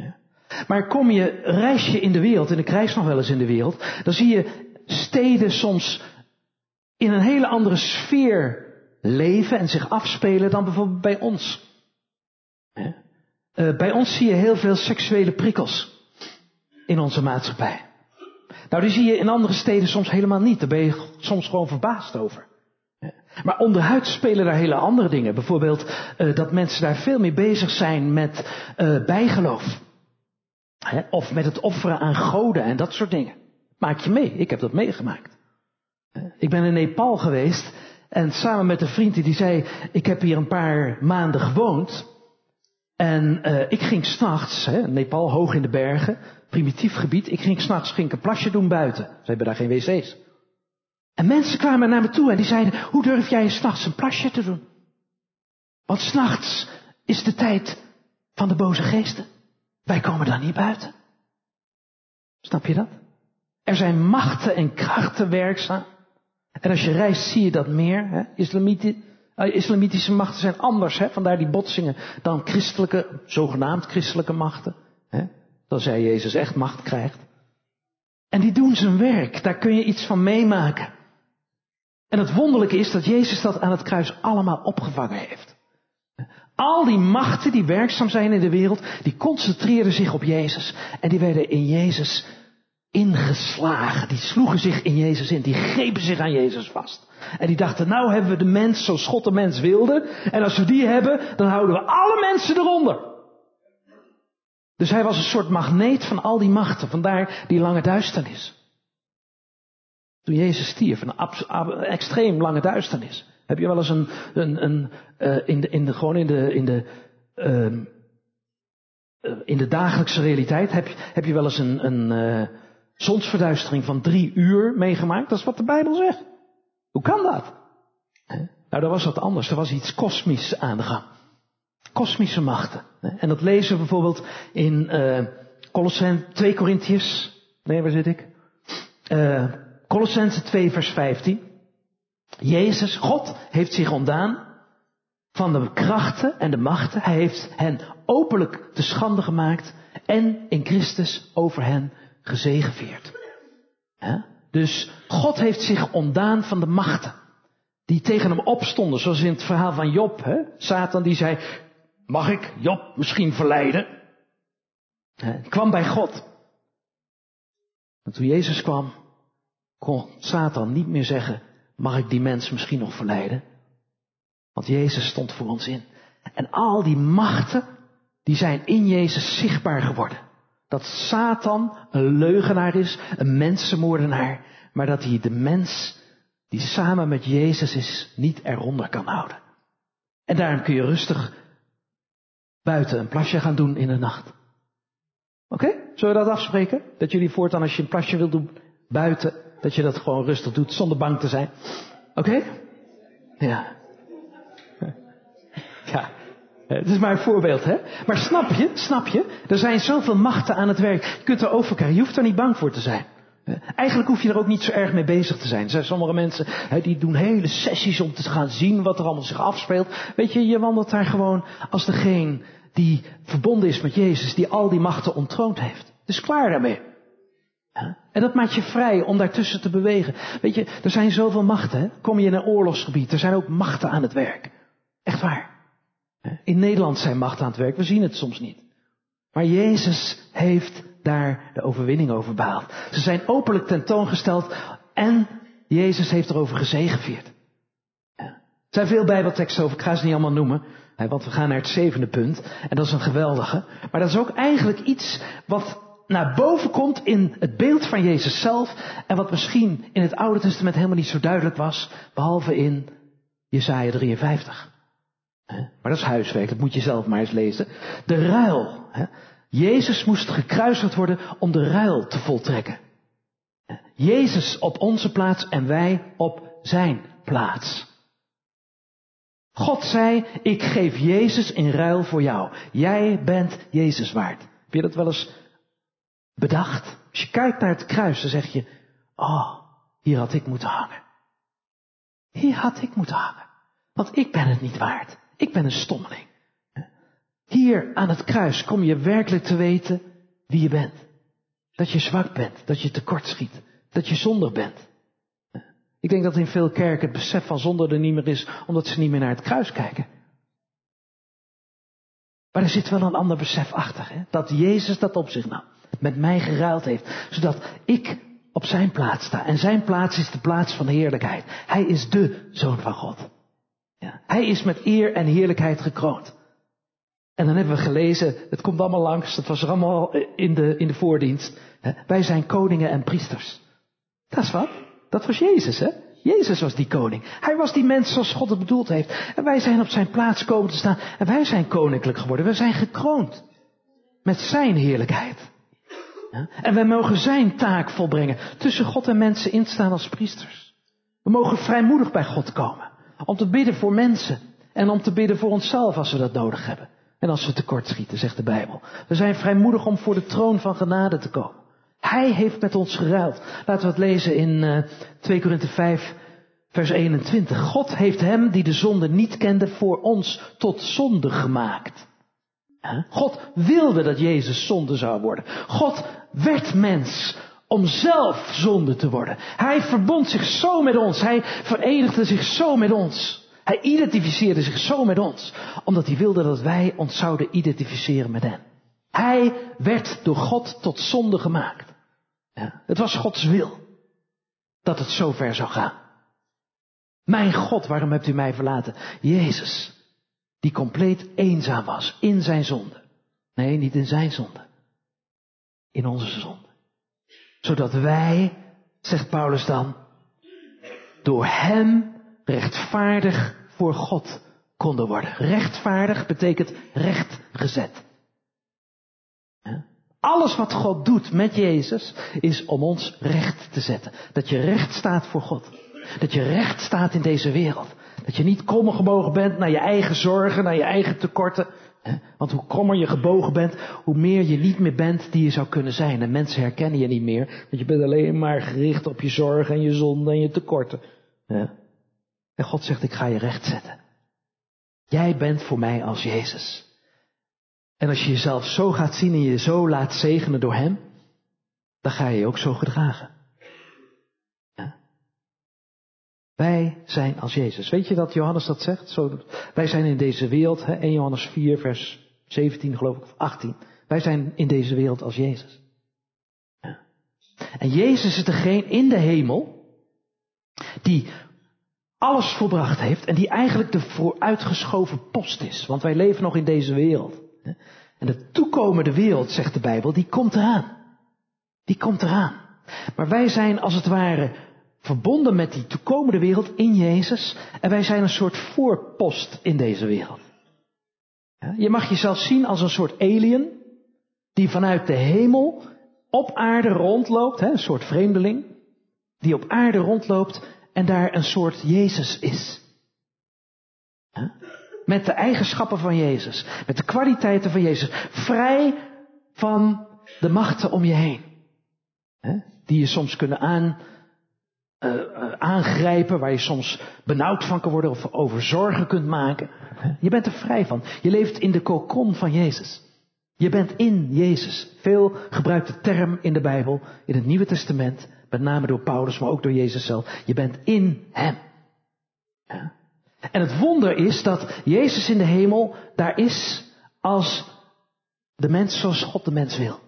A: Maar kom je, reis je in de wereld, en ik reis nog wel eens in de wereld, dan zie je steden soms in een hele andere sfeer leven en zich afspelen dan bijvoorbeeld bij ons. Uh, bij ons zie je heel veel seksuele prikkels in onze maatschappij. Nou, die zie je in andere steden soms helemaal niet. Daar ben je soms gewoon verbaasd over. Maar onderhuid spelen daar hele andere dingen. Bijvoorbeeld uh, dat mensen daar veel meer bezig zijn met uh, bijgeloof. Hè? Of met het offeren aan goden en dat soort dingen. Maak je mee, ik heb dat meegemaakt. Uh, ik ben in Nepal geweest en samen met een vriend die zei, ik heb hier een paar maanden gewoond. En uh, ik ging s'nachts, Nepal hoog in de bergen, primitief gebied, ik ging s'nachts ging ik een plasje doen buiten. Ze hebben daar geen wc's. En mensen kwamen naar me toe en die zeiden, hoe durf jij s'nachts een plasje te doen? Want s'nachts is de tijd van de boze geesten. Wij komen dan niet buiten. Snap je dat? Er zijn machten en krachten werkzaam. En als je reist zie je dat meer. Hè? Islamiti- uh, islamitische machten zijn anders. Hè? Vandaar die botsingen dan christelijke, zogenaamd christelijke machten. Hè? Dan zei Jezus echt macht krijgt. En die doen zijn werk. Daar kun je iets van meemaken. En het wonderlijke is dat Jezus dat aan het kruis allemaal opgevangen heeft. Al die machten die werkzaam zijn in de wereld, die concentreerden zich op Jezus. En die werden in Jezus ingeslagen. Die sloegen zich in Jezus in. Die grepen zich aan Jezus vast. En die dachten, nou hebben we de mens zoals God de mens wilde. En als we die hebben, dan houden we alle mensen eronder. Dus hij was een soort magneet van al die machten. Vandaar die lange duisternis. Toen Jezus stierf, een ab- ab- extreem lange duisternis. Heb je wel eens een, een, een uh, in de, in de, gewoon in de, in de, uh, uh, in de dagelijkse realiteit, heb je, heb je wel eens een, een uh, zonsverduistering van drie uur meegemaakt? Dat is wat de Bijbel zegt. Hoe kan dat? He? Nou, daar was wat anders. Er was iets kosmisch aan de gang. Kosmische machten. En dat lezen we bijvoorbeeld in uh, Colossenzen twee Korintiërs. Nee, waar zit ik? Uh, Colossenzen twee vers vijftien. Jezus, God, heeft zich ontdaan van de krachten en de machten. Hij heeft hen openlijk te schande gemaakt en in Christus over hen gezegevierd. Ja? Dus God heeft zich ontdaan van de machten die tegen hem opstonden. Zoals in het verhaal van Job. Hè? Satan die zei, mag ik Job misschien verleiden? Hij kwam bij God. En toen Jezus kwam, kon Satan niet meer zeggen, mag ik die mens misschien nog verleiden? Want Jezus stond voor ons in. En al die machten, die zijn in Jezus zichtbaar geworden. Dat Satan een leugenaar is, een mensenmoordenaar, maar dat hij de mens die samen met Jezus is, niet eronder kan houden. En daarom kun je rustig buiten een plasje gaan doen in de nacht. Oké? Okay? Zullen we dat afspreken? Dat jullie voortaan als je een plasje wilt doen buiten, dat je dat gewoon rustig doet zonder bang te zijn. Oké? Okay? Ja. Ja. Het is maar een voorbeeld, hè? Maar snap je, snap je? Er zijn zoveel machten aan het werk. Je kunt er over krijgen. Je hoeft er niet bang voor te zijn. Eigenlijk hoef je er ook niet zo erg mee bezig te zijn. Er zijn sommige mensen die doen hele sessies om te gaan zien wat er allemaal zich afspeelt. Weet je, je wandelt daar gewoon als degene die verbonden is met Jezus, die al die machten onttroond heeft. Het is klaar daarmee. En dat maakt je vrij om daartussen te bewegen. Weet je, er zijn zoveel machten. Hè? Kom je in een oorlogsgebied, er zijn ook machten aan het werk. Echt waar. In Nederland zijn machten aan het werk, we zien het soms niet. Maar Jezus heeft daar de overwinning over behaald. Ze zijn openlijk tentoongesteld en Jezus heeft erover gezegevierd. Er zijn veel Bijbelteksten over, ik ga ze niet allemaal noemen, want we gaan naar het zevende punt. En dat is een geweldige. Maar dat is ook eigenlijk iets wat naar boven komt in het beeld van Jezus zelf. En wat misschien in het Oude Testament helemaal niet zo duidelijk was, behalve in Jesaja drieënvijftig. Maar dat is huiswerk, dat moet je zelf maar eens lezen. De ruil. Jezus moest gekruisigd worden om de ruil te voltrekken. Jezus op onze plaats en wij op zijn plaats. God zei, ik geef Jezus in ruil voor jou. Jij bent Jezus waard. Heb je dat wel eens bedacht? Als je kijkt naar het kruis, dan zeg je, oh, hier had ik moeten hangen. Hier had ik moeten hangen. Want ik ben het niet waard. Ik ben een stommeling. Hier aan het kruis kom je werkelijk te weten wie je bent. Dat je zwak bent, dat je tekortschiet, dat je zondig bent. Ik denk dat in veel kerken het besef van zonde er niet meer is, omdat ze niet meer naar het kruis kijken. Maar er zit wel een ander besef achter, hè? Dat Jezus dat op zich nam, met mij geruild heeft, zodat ik op zijn plaats sta. En zijn plaats is de plaats van heerlijkheid. Hij is de Zoon van God. Ja. Hij is met eer en heerlijkheid gekroond. En dan hebben we gelezen, het komt allemaal langs, het was er allemaal in de, in de voordienst. Hè? Wij zijn koningen en priesters. Dat is wat? Dat was Jezus, hè? Jezus was die koning. Hij was die mens zoals God het bedoeld heeft. En wij zijn op zijn plaats komen te staan. En wij zijn koninklijk geworden. We zijn gekroond. Met zijn heerlijkheid. Ja? En wij mogen zijn taak volbrengen. Tussen God en mensen instaan als priesters. We mogen vrijmoedig bij God komen. Om te bidden voor mensen. En om te bidden voor onszelf als we dat nodig hebben. En als we tekortschieten, zegt de Bijbel. We zijn vrijmoedig om voor de troon van genade te komen. Hij heeft met ons geruild. Laten we het lezen in uh, twee Korinthe vijf, vers eenentwintig. God heeft hem die de zonde niet kende voor ons tot zonde gemaakt. Huh? God wilde dat Jezus zonde zou worden. God werd mens om zelf zonde te worden. Hij verbond zich zo met ons. Hij verenigde zich zo met ons. Hij identificeerde zich zo met ons. Omdat hij wilde dat wij ons zouden identificeren met hem. Hij werd door God tot zonde gemaakt. Ja, het was Gods wil dat het zo ver zou gaan. Mijn God, waarom hebt u mij verlaten? Jezus, die compleet eenzaam was in zijn zonde. Nee, niet in zijn zonde. In onze zonde. Zodat wij, zegt Paulus dan, door hem rechtvaardig voor God konden worden. Rechtvaardig betekent rechtgezet. Ja. Alles wat God doet met Jezus is om ons recht te zetten. Dat je recht staat voor God. Dat je recht staat in deze wereld. Dat je niet krom gebogen bent naar je eigen zorgen, naar je eigen tekorten. Want hoe krommer je gebogen bent, hoe meer je niet meer bent die je zou kunnen zijn. En mensen herkennen je niet meer, want je bent alleen maar gericht op je zorgen en je zonde en je tekorten. En God zegt, ik ga je recht zetten. Jij bent voor mij als Jezus. En als je jezelf zo gaat zien en je zo laat zegenen door hem, dan ga je je ook zo gedragen. Ja. Wij zijn als Jezus. Weet je dat Johannes dat zegt? Zo, wij zijn in deze wereld, hè, eerste Johannes vier vers zeventien geloof ik, of achttien. Wij zijn in deze wereld als Jezus. Ja. En Jezus is degene in de hemel die alles volbracht heeft en die eigenlijk de vooruitgeschoven post is. Want wij leven nog in deze wereld. En de toekomende wereld, zegt de Bijbel, die komt eraan. Die komt eraan. Maar wij zijn als het ware verbonden met die toekomende wereld in Jezus. En wij zijn een soort voorpost in deze wereld. Ja, je mag jezelf zien als een soort alien die vanuit de hemel op aarde rondloopt. Hè, een soort vreemdeling die op aarde rondloopt en daar een soort Jezus is. Ja? Met de eigenschappen van Jezus. Met de kwaliteiten van Jezus. Vrij van de machten om je heen. Hè? Die je soms kunnen aan, uh, uh, aangrijpen. Waar je soms benauwd van kan worden. Of over zorgen kunt maken. Je bent er vrij van. Je leeft in de kokon van Jezus. Je bent in Jezus. Veel gebruikte term in de Bijbel. In het Nieuwe Testament. Met name door Paulus, maar ook door Jezus zelf. Je bent in hem. Ja? En het wonder is dat Jezus in de hemel daar is als de mens zoals God de mens wil.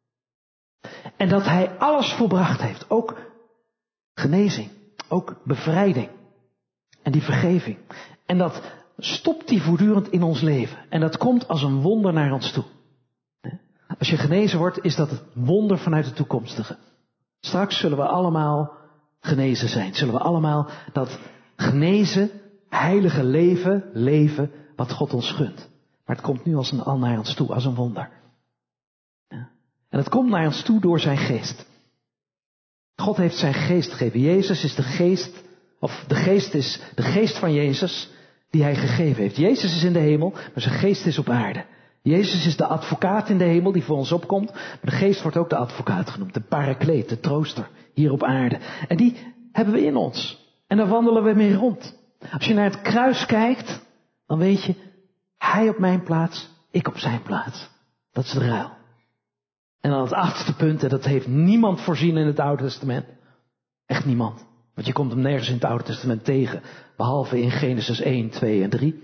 A: En dat hij alles volbracht heeft. Ook genezing. Ook bevrijding. En die vergeving. En dat stopt hij voortdurend in ons leven. En dat komt als een wonder naar ons toe. Als je genezen wordt, is dat het wonder vanuit de toekomstige. Straks zullen we allemaal genezen zijn. Zullen we allemaal dat genezen, heilige leven leven wat God ons gunt. Maar het komt nu als een al naar ons toe, als een wonder. Ja. En het komt naar ons toe door zijn geest. God heeft zijn geest gegeven. Jezus is de geest, of de geest is de geest van Jezus die hij gegeven heeft. Jezus is in de hemel, maar zijn geest is op aarde. Jezus is de advocaat in de hemel die voor ons opkomt. Maar de geest wordt ook de advocaat genoemd. De parakleet, de trooster hier op aarde. En die hebben we in ons. En daar wandelen we mee rond. Als je naar het kruis kijkt, dan weet je, hij op mijn plaats, ik op zijn plaats. Dat is de ruil. En dan het achtste punt, en dat heeft niemand voorzien in het Oude Testament. Echt niemand. Want je komt hem nergens in het Oude Testament tegen. Behalve in Genesis één, twee en drie.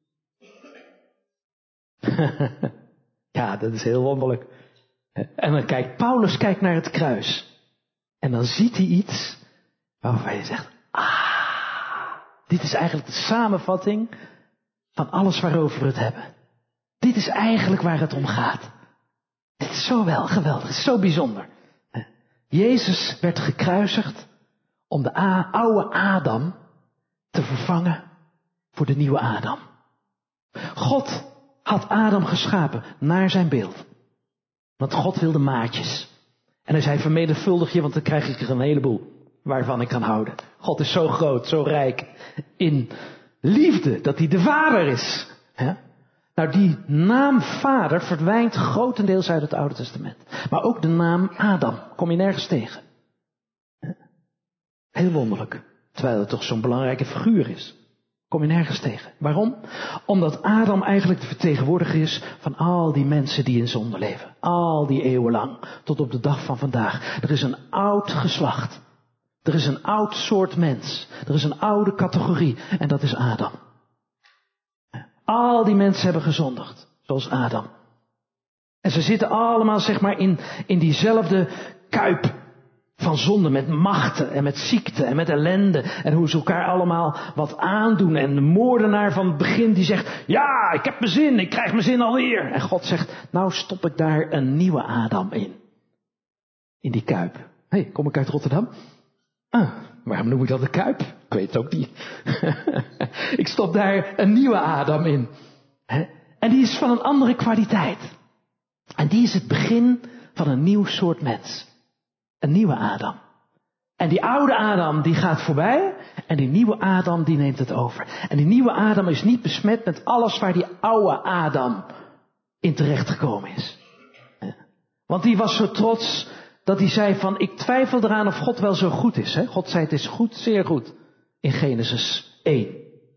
A: Ja, dat is heel wonderlijk. En dan kijkt Paulus kijkt naar het kruis. En dan ziet hij iets waarvan je zegt, ah, dit is eigenlijk de samenvatting van alles waarover we het hebben. Dit is eigenlijk waar het om gaat. Dit is zo wel geweldig, het is zo bijzonder. Jezus werd gekruisigd om de a- oude Adam te vervangen voor de nieuwe Adam. God had Adam geschapen naar zijn beeld. Want God wilde maatjes. En hij zei, vermenigvuldig je, want dan krijg ik er een heleboel waarvan ik kan houden. God is zo groot, zo rijk in liefde, dat hij de vader is. He? Nou, die naam vader verdwijnt grotendeels uit het Oude Testament. Maar ook de naam Adam kom je nergens tegen. Heel wonderlijk. Terwijl het toch zo'n belangrijke figuur is. Kom je nergens tegen. Waarom? Omdat Adam eigenlijk de vertegenwoordiger is van al die mensen die in zonde leven. Al die eeuwen lang. Tot op de dag van vandaag. Er is een oud geslacht. Er is een oud soort mens. Er is een oude categorie. En dat is Adam. Al die mensen hebben gezondigd. Zoals Adam. En ze zitten allemaal zeg maar in, in diezelfde kuip van zonde, met machten en met ziekte en met ellende. En hoe ze elkaar allemaal wat aandoen. En de moordenaar van het begin die zegt, ja, ik heb mijn zin, ik krijg mijn zin alweer. En God zegt, nou stop ik daar een nieuwe Adam in. In die kuip. Hé, hey, kom ik uit Rotterdam? Ah, waarom noem ik dat een kuip? Ik weet het ook niet. Ik stop daar een nieuwe Adam in. En die is van een andere kwaliteit. En die is het begin van een nieuw soort mens. Een nieuwe Adam. En die oude Adam die gaat voorbij. En die nieuwe Adam die neemt het over. En die nieuwe Adam is niet besmet met alles waar die oude Adam in terecht gekomen is. Want die was zo trots dat hij zei van, ik twijfel eraan of God wel zo goed is. God zei het is goed, zeer goed. In Genesis één.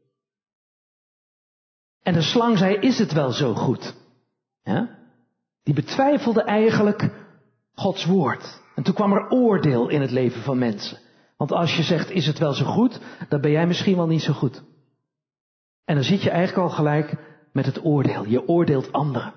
A: En de slang zei, is het wel zo goed? Ja? Die betwijfelde eigenlijk Gods woord. En toen kwam er oordeel in het leven van mensen. Want als je zegt, is het wel zo goed? Dan ben jij misschien wel niet zo goed. En dan zit je eigenlijk al gelijk met het oordeel. Je oordeelt anderen.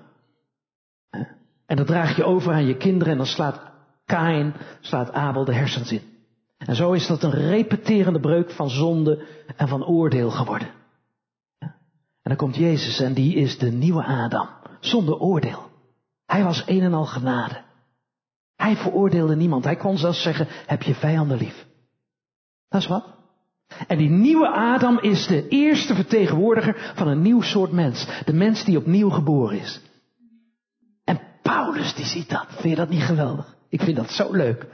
A: En dat draag je over aan je kinderen en dan slaat Kaïn, slaat Abel de hersens in. En zo is dat een repeterende breuk van zonde en van oordeel geworden. En dan komt Jezus en die is de nieuwe Adam. Zonder oordeel. Hij was een en al genade. Hij veroordeelde niemand. Hij kon zelfs zeggen, heb je vijanden lief. Dat is wat. En die nieuwe Adam is de eerste vertegenwoordiger van een nieuw soort mens. De mens die opnieuw geboren is. En Paulus die ziet dat. Vind je dat niet geweldig? Ik vind dat zo leuk.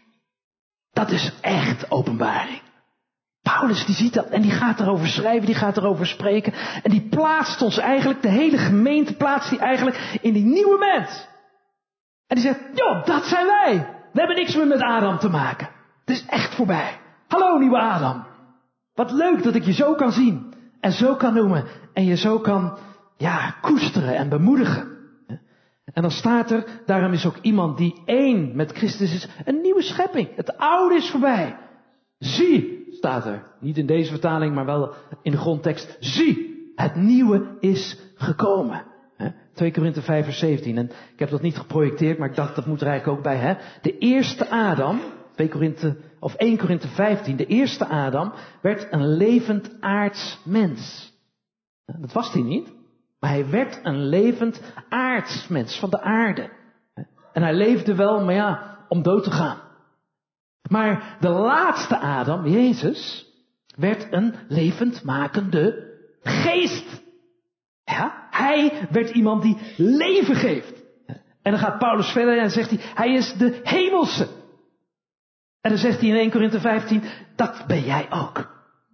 A: Dat is echt openbaring. Paulus die ziet dat en die gaat erover schrijven, die gaat erover spreken. En die plaatst ons eigenlijk, de hele gemeente plaatst die eigenlijk in die nieuwe mens. En die zegt, joh, dat zijn wij. We hebben niks meer met Adam te maken. Het is echt voorbij. Hallo nieuwe Adam. Wat leuk dat ik je zo kan zien. En zo kan noemen. En je zo kan, ja, koesteren en bemoedigen. En dan staat er, daarom is ook iemand die één met Christus is, een nieuwe schepping. Het oude is voorbij. Zie, staat er. Niet in deze vertaling, maar wel in de grondtekst. Zie, het nieuwe is gekomen. twee Korinthe vijf vers zeventien. En ik heb dat niet geprojecteerd, maar ik dacht dat moet er eigenlijk ook bij. Hè? De eerste Adam, twee Korinthe, of één Korinthe vijftien, de eerste Adam werd een levend aards mens. Dat was hij niet. Maar hij werd een levend aards mens van de aarde. En hij leefde wel, maar ja, om dood te gaan. Maar de laatste Adam, Jezus, werd een levendmakende geest. Ja, hij werd iemand die leven geeft. En dan gaat Paulus verder en dan zegt hij, hij is de hemelse. En dan zegt hij in één Korinthe vijftien, dat ben jij ook.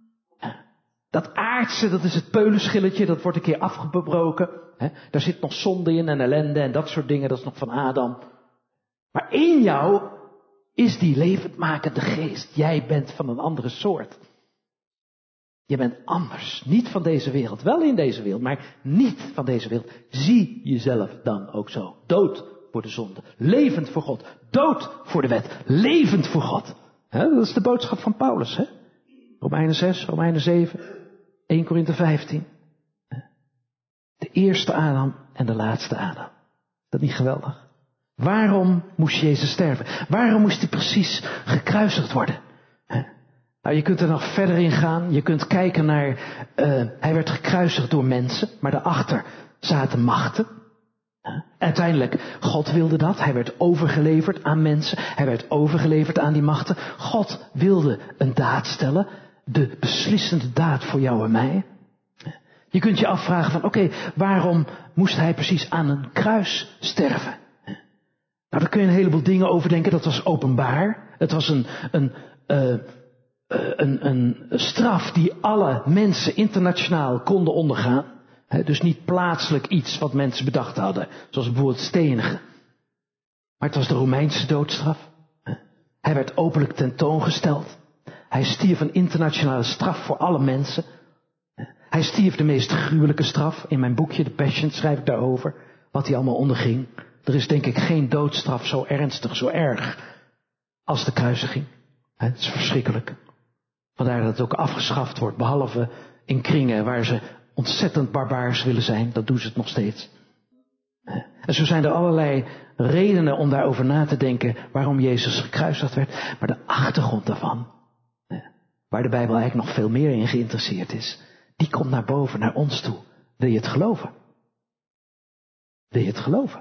A: Dat aardse, dat is het peulenschilletje, dat wordt een keer afgebroken. Daar zit nog zonde in en ellende en dat soort dingen, dat is nog van Adam. Maar in jou is die levendmakende geest. Jij bent van een andere soort. Je bent anders. Niet van deze wereld. Wel in deze wereld, maar niet van deze wereld. Zie jezelf dan ook zo. Dood voor de zonde. Levend voor God. Dood voor de wet. Levend voor God. He, dat is de boodschap van Paulus. He? Romeinen zes, Romeinen zeven, eerste Korinthe vijftien. De eerste Adam en de laatste Adam. Is dat niet geweldig? Waarom moest Jezus sterven? Waarom moest hij precies gekruisigd worden? Nou, je kunt er nog verder in gaan. Je kunt kijken naar... Uh, hij werd gekruisigd door mensen, maar daarachter zaten machten. Uiteindelijk, God wilde dat. Hij werd overgeleverd aan mensen. Hij werd overgeleverd aan die machten. God wilde een daad stellen. De beslissende daad voor jou en mij. Je kunt je afvragen van, oké, okay, waarom moest hij precies aan een kruis sterven? Nou, daar kun je een heleboel dingen over denken. Dat was openbaar. Het was een, een, uh, uh, een, een straf die alle mensen internationaal konden ondergaan. He, dus niet plaatselijk iets wat mensen bedacht hadden. Zoals bijvoorbeeld stenigen. Maar het was de Romeinse doodstraf. Hij werd openlijk tentoongesteld. Hij stierf een internationale straf voor alle mensen. Hij stierf de meest gruwelijke straf. In mijn boekje, The Passion, schrijf ik daarover. Wat hij allemaal onderging. Er is denk ik geen doodstraf zo ernstig, zo erg als de kruisiging. Het is verschrikkelijk. Vandaar dat het ook afgeschaft wordt. Behalve in kringen waar ze ontzettend barbaars willen zijn. Dat doen ze het nog steeds. En zo zijn er allerlei redenen om daarover na te denken waarom Jezus gekruisigd werd. Maar de achtergrond daarvan, waar de Bijbel eigenlijk nog veel meer in geïnteresseerd is, die komt naar boven, naar ons toe. Wil je het geloven? Wil je het geloven?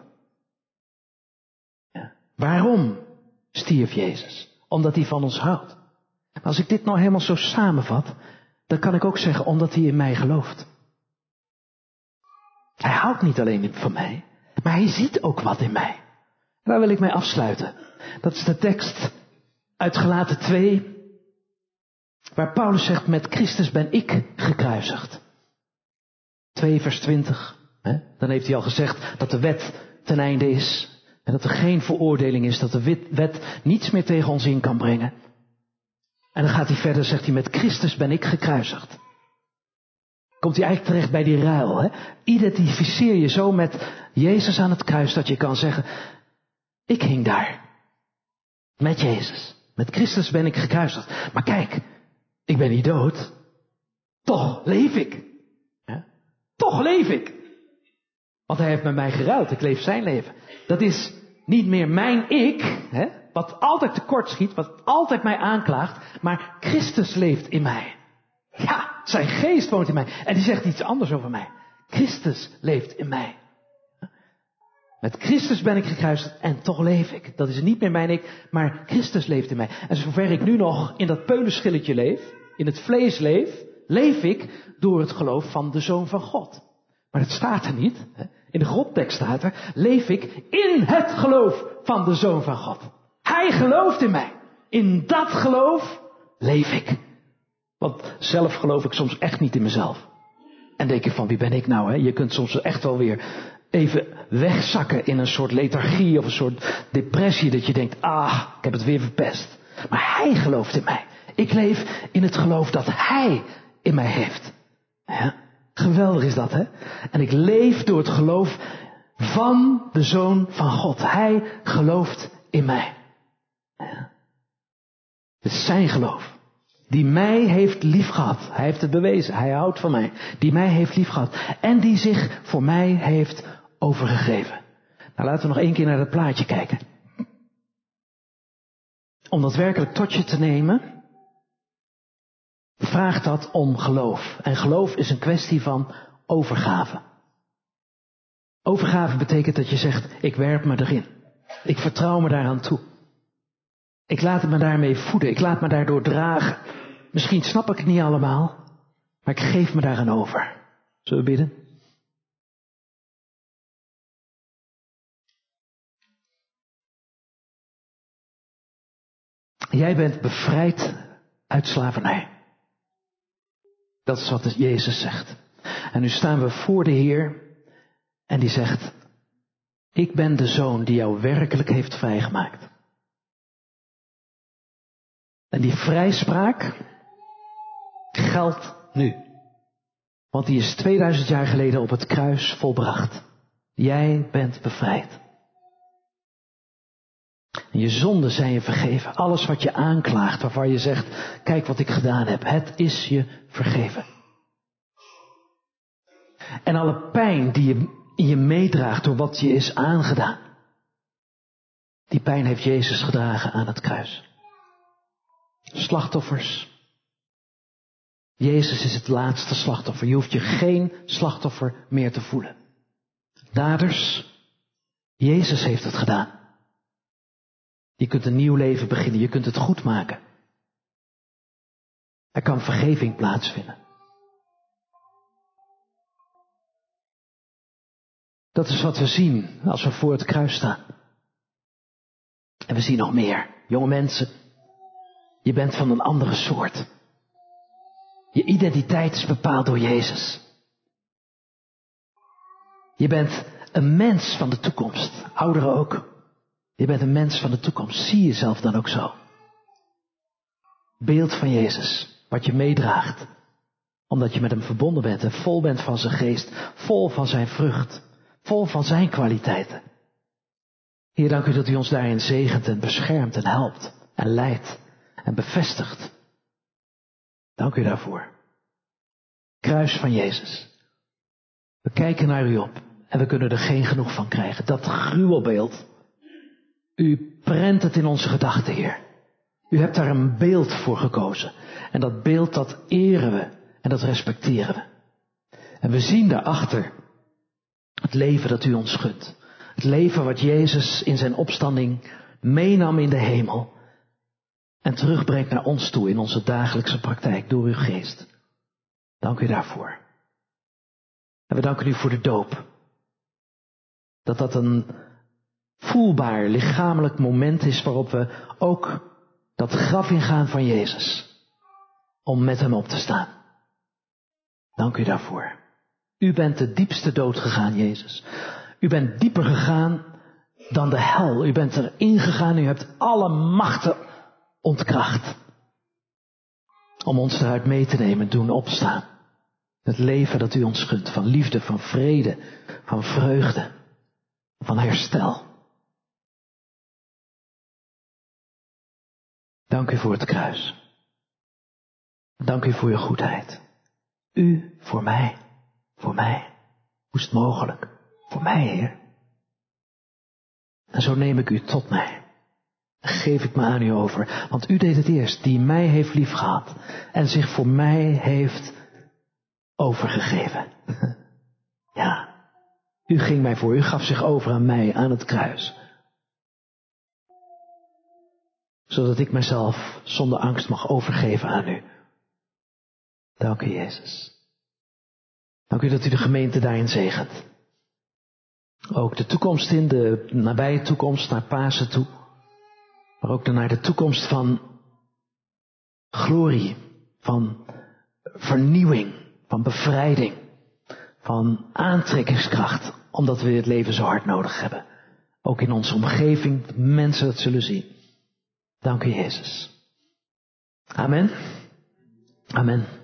A: Ja. Waarom stierf Jezus? Omdat hij van ons houdt. Maar als ik dit nou helemaal zo samenvat, dan kan ik ook zeggen omdat hij in mij gelooft. Hij houdt niet alleen van mij, maar hij ziet ook wat in mij. En daar wil ik mee afsluiten. Dat is de tekst uit Galaten twee, waar Paulus zegt, met Christus ben ik gekruisigd. twee vers twintig. Hè? Dan heeft hij al gezegd dat de wet ten einde is. En dat er geen veroordeling is, dat de wet niets meer tegen ons in kan brengen. En dan gaat hij verder, zegt hij, met Christus ben ik gekruisigd. Komt hij eigenlijk terecht bij die ruil. Hè? Identificeer je zo met Jezus aan het kruis, dat je kan zeggen, ik hing daar. Met Jezus. Met Christus ben ik gekruisigd. Maar kijk, ik ben niet dood. Toch leef ik. Ja? Toch leef ik. Want hij heeft met mij geruild. Ik leef zijn leven. Dat is niet meer mijn ik, hè, wat altijd tekort schiet, wat altijd mij aanklaagt. Maar Christus leeft in mij. Ja, zijn geest woont in mij. En die zegt iets anders over mij. Christus leeft in mij. Met Christus ben ik gekruisigd en toch leef ik. Dat is niet meer mijn ik, maar Christus leeft in mij. En zover ik nu nog in dat peulenschilletje leef, in het vlees leef, leef ik door het geloof van de Zoon van God. Maar het staat er niet. In de grondtekst staat er, leef ik in het geloof van de Zoon van God. Hij gelooft in mij. In dat geloof leef ik. Want zelf geloof ik soms echt niet in mezelf. En denk je van, wie ben ik nou? Hè? Je kunt soms echt wel weer even wegzakken in een soort lethargie of een soort depressie. Dat je denkt, ah, ik heb het weer verpest. Maar hij gelooft in mij. Ik leef in het geloof dat hij in mij heeft. Ja, geweldig is dat, hè? En ik leef door het geloof van de Zoon van God. Hij gelooft in mij. Ja. Het is zijn geloof. Die mij heeft liefgehad. Hij heeft het bewezen. Hij houdt van mij. Die mij heeft liefgehad. En die zich voor mij heeft overgegeven. Nou, laten we nog één keer naar dat plaatje kijken. Om dat werkelijk tot je te nemen, vraagt dat om geloof. En geloof is een kwestie van overgave. Overgave betekent dat je zegt, ik werp me erin. Ik vertrouw me daaraan toe. Ik laat het me daarmee voeden. Ik laat me daardoor dragen. Misschien snap ik het niet allemaal, maar ik geef me daaraan over. Zullen we bidden? Jij bent bevrijd uit slavernij. Dat is wat Jezus zegt. En nu staan we voor de Heer en die zegt, ik ben de Zoon die jou werkelijk heeft vrijgemaakt. En die vrijspraak geldt nu. Want die is tweeduizend jaar geleden op het kruis volbracht. Jij bent bevrijd. En je zonden zijn je vergeven. Alles wat je aanklaagt, waarvan je zegt, kijk wat ik gedaan heb. Het is je vergeven. En alle pijn die je in je meedraagt door wat je is aangedaan. Die pijn heeft Jezus gedragen aan het kruis. Slachtoffers. Jezus is het laatste slachtoffer. Je hoeft je geen slachtoffer meer te voelen. Daders. Jezus heeft het gedaan. Je kunt een nieuw leven beginnen. Je kunt het goed maken. Er kan vergeving plaatsvinden. Dat is wat we zien als we voor het kruis staan. En we zien nog meer. Jonge mensen, je bent van een andere soort. Je identiteit is bepaald door Jezus. Je bent een mens van de toekomst. Ouderen ook. Je bent een mens van de toekomst. Zie jezelf dan ook zo. Beeld van Jezus. Wat je meedraagt. Omdat je met hem verbonden bent en vol bent van zijn geest. Vol van zijn vrucht. Vol van zijn kwaliteiten. Heer, dank u dat u ons daarin zegent en beschermt en helpt. En leidt en bevestigt. Dank u daarvoor. Kruis van Jezus. We kijken naar u op. En we kunnen er geen genoeg van krijgen. Dat gruwelbeeld. U prent het in onze gedachten, Heer. U hebt daar een beeld voor gekozen. En dat beeld, dat eren we. En dat respecteren we. En we zien daarachter het leven dat u ons gunt. Het leven wat Jezus in zijn opstanding meenam in de hemel. En terugbrengt naar ons toe in onze dagelijkse praktijk door uw geest. Dank u daarvoor. En we danken u voor de doop. Dat dat een voelbaar, lichamelijk moment is waarop we ook dat graf ingaan van Jezus. Om met hem op te staan. Dank u daarvoor. U bent de diepste dood gegaan, Jezus. U bent dieper gegaan dan de hel. U bent erin gegaan, u hebt alle machten ontkracht. Om ons eruit mee te nemen, doen opstaan. Het leven dat u ons gunt, van liefde, van vrede, van vreugde, van herstel. Dank u voor het kruis. Dank u voor uw goedheid. U voor mij, voor mij. Hoe is het mogelijk? Voor mij, Heer. En zo neem ik u tot mij. Geef ik me aan u over. Want u deed het eerst, die mij heeft liefgehad. En zich voor mij heeft overgegeven. Ja, u ging mij voor. U gaf zich over aan mij, aan het kruis. Zodat ik mezelf zonder angst mag overgeven aan u. Dank u, Jezus. Dank u dat u de gemeente daarin zegent. Ook de toekomst in, de nabije toekomst naar Pasen toe. Maar ook naar de toekomst van glorie, van vernieuwing, van bevrijding, van aantrekkingskracht. Omdat we het leven zo hard nodig hebben. Ook in onze omgeving, dat mensen dat zullen zien. Dank u, Jezus. Amen. Amen.